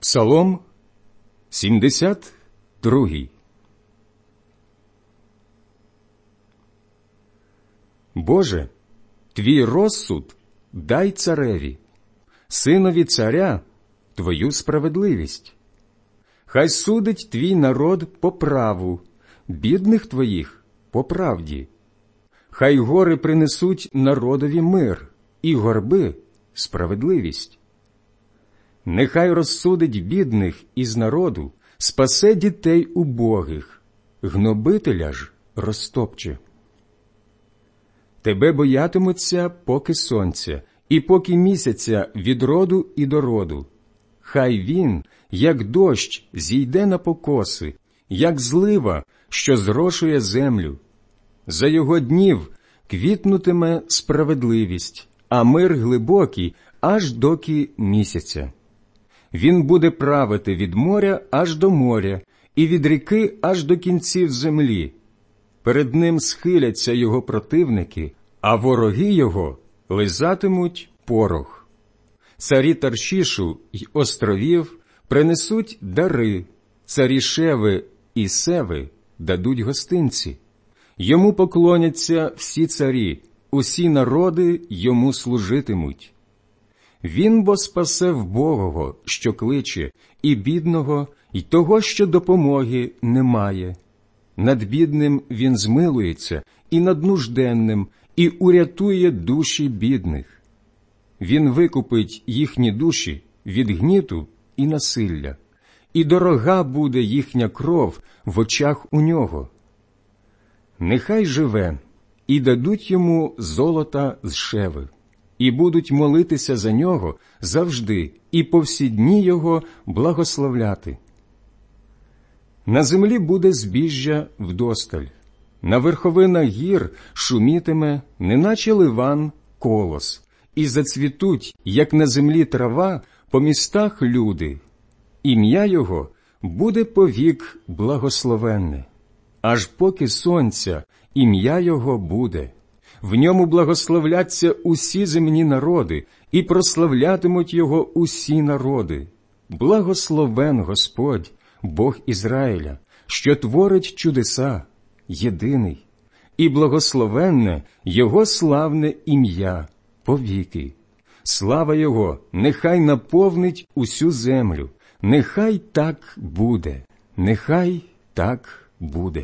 Псалом 72. Боже, Твій розсуд дай цареві, синові царя Твою справедливість. Хай судить Твій народ по праву, бідних Твоїх по правді. Хай гори принесуть народові мир, і горби – справедливість. Нехай розсудить бідних із народу, спасе дітей убогих, гнобителя ж розтопче. Тебе боятимуться поки сонця, і поки місяця від роду і до роду. Хай він, як дощ, зійде на покоси, як злива, що зрошує землю. За його днів квітнутиме справедливість, а мир глибокий аж доки місяця. Він буде правити від моря аж до моря, і від ріки аж до кінців землі. Перед ним схиляться його противники, а вороги його лизатимуть порох. Царі Таршішу й островів принесуть дари, царі Шеви і Севи дадуть гостинці. Йому поклоняться всі царі, усі народи йому служитимуть. Він бо спасе вбогого, що кличе, і бідного, і того, що допомоги немає. Над бідним він змилується, і над нужденним, і урятує душі бідних. Він викупить їхні душі від гніту і насилля, і дорога буде їхня кров в очах у нього. Нехай живе, і дадуть йому золота з Шеви, і будуть молитися за нього завжди, і по всі дні його благословляти. На землі буде збіжжя вдосталь, на верховинах гір шумітиме, неначе ливан, колос, і зацвітуть, як на землі трава, по містах люди. Ім'я його буде повік благословенне, аж поки сонця ім'я його буде. В ньому благословляться усі земні народи, і прославлятимуть його усі народи. Благословен Господь, Бог Ізраїля, що творить чудеса, єдиний, і благословенне його славне ім'я повіки. Слава його нехай наповнить усю землю, нехай так буде, нехай так буде.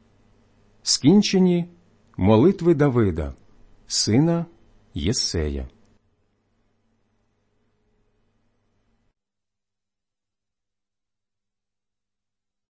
Скінчені молитви Давида, сина Єссея.